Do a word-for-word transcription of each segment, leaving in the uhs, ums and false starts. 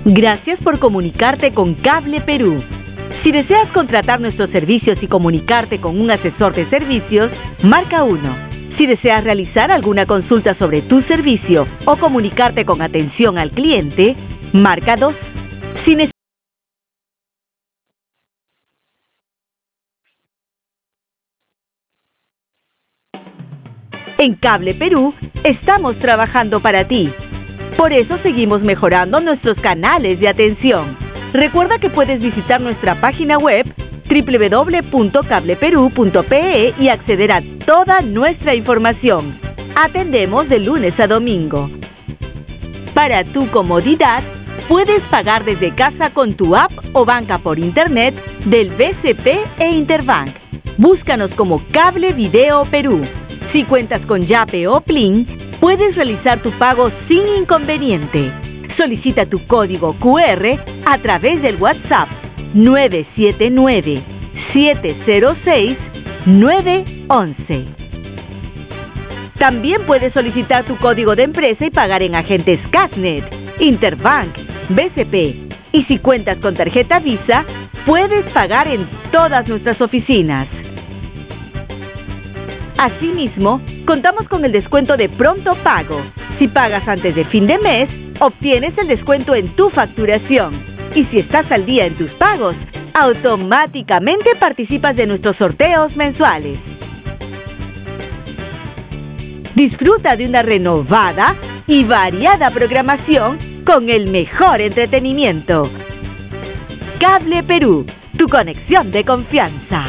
Gracias por comunicarte con Cable Perú. Si deseas contratar nuestros servicios y comunicarte con un asesor de servicios, marca uno. Si deseas realizar alguna consulta sobre tu servicio o comunicarte con atención al cliente, marca dos. Si neces- En Cable Perú estamos trabajando para ti. Por eso seguimos mejorando nuestros canales de atención. Recuerda que puedes visitar nuestra página web doble u doble u doble u punto cable perú punto pe e y acceder a toda nuestra información. Atendemos de lunes a domingo. Para tu comodidad, puedes pagar desde casa con tu app o banca por internet del B C P e Interbank. Búscanos como Cable Video Perú. Si cuentas con Yape o Plin, puedes realizar tu pago sin inconveniente. Solicita tu código cu erre a través del WhatsApp nueve siete nueve, siete cero seis, nueve once. También puedes solicitar tu código de empresa y pagar en agentes Casnet, Interbank, B C P. Y si cuentas con tarjeta Visa, puedes pagar en todas nuestras oficinas. Asimismo, contamos con el descuento de pronto pago. Si pagas antes de fin de mes, obtienes el descuento en tu facturación. Y si estás al día en tus pagos, automáticamente participas de nuestros sorteos mensuales. Disfruta de una renovada y variada programación con el mejor entretenimiento. Cable Perú, tu conexión de confianza.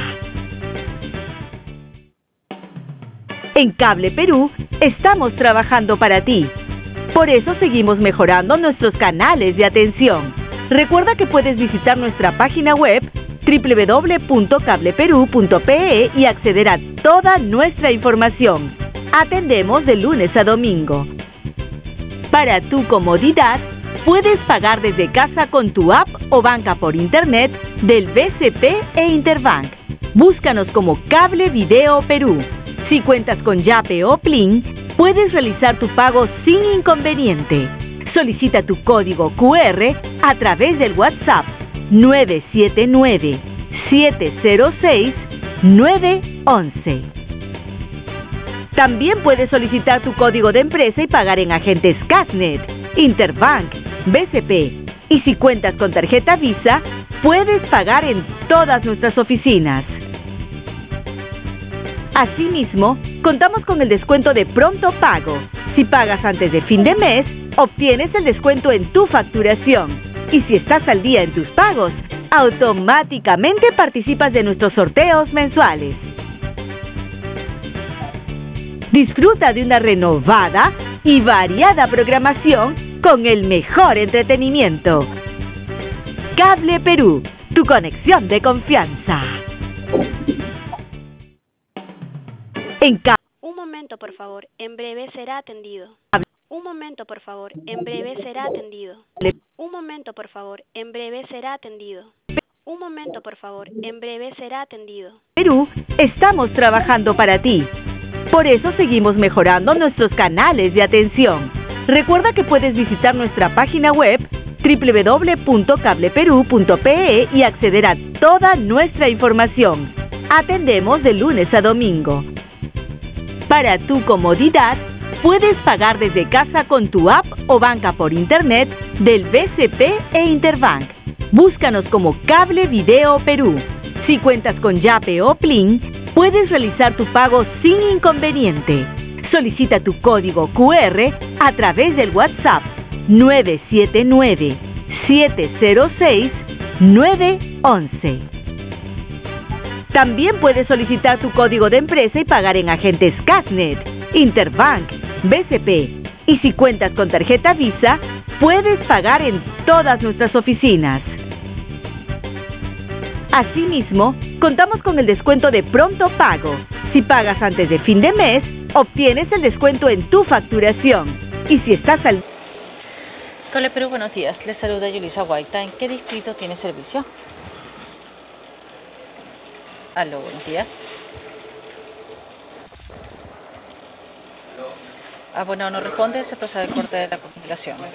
En Cable Perú estamos trabajando para ti. Por eso seguimos mejorando nuestros canales de atención. Recuerda que puedes visitar nuestra página web doble u doble u doble u punto cable perú punto pe e y acceder a toda nuestra información. Atendemos de lunes a domingo. Para tu comodidad, puedes pagar desde casa con tu app o banca por internet del B C P e Interbank. Búscanos como Cable Video Perú. Si cuentas con Yape o Plin, puedes realizar tu pago sin inconveniente. Solicita tu código cu erre a través del WhatsApp nueve siete nueve, siete cero seis, nueve once. También puedes solicitar tu código de empresa y pagar en agentes Casnet, Interbank, B C P. Y si cuentas con tarjeta Visa, puedes pagar en todas nuestras oficinas. Asimismo, contamos con el descuento de pronto pago. Si pagas antes de fin de mes, obtienes el descuento en tu facturación. Y si estás al día en tus pagos, automáticamente participas de nuestros sorteos mensuales. Disfruta de una renovada y variada programación con el mejor entretenimiento. Cable Perú, tu conexión de confianza. En Cable... Un momento, por favor. En breve será atendido. Un momento, por favor. En breve será atendido. Un momento, por favor. En breve será atendido. Un momento, por favor. En breve será atendido. Perú, estamos trabajando para ti. Por eso seguimos mejorando nuestros canales de atención. Recuerda que puedes visitar nuestra página web doble u doble u doble u punto cable perú punto pe e y acceder a toda nuestra información. Atendemos de lunes a domingo. Para tu comodidad, puedes pagar desde casa con tu app o banca por internet del B C P e Interbank. Búscanos como Cable Video Perú. Si cuentas con Yape o Plin, puedes realizar tu pago sin inconveniente. Solicita tu código cu erre a través del WhatsApp nueve siete nueve, siete cero seis, nueve once. También puedes solicitar tu código de empresa y pagar en agentes Casnet, Interbank, B C P. Y si cuentas con tarjeta Visa, puedes pagar en todas nuestras oficinas. Asimismo, contamos con el descuento de pronto pago. Si pagas antes de fin de mes, obtienes el descuento en tu facturación. Y si estás al... Cable Perú, buenos días. Les saluda Yulisa Guaita. ¿En qué distrito tiene servicio? Aló, buenos días. Ah, bueno, no responde, se procede al corte de la comunicación.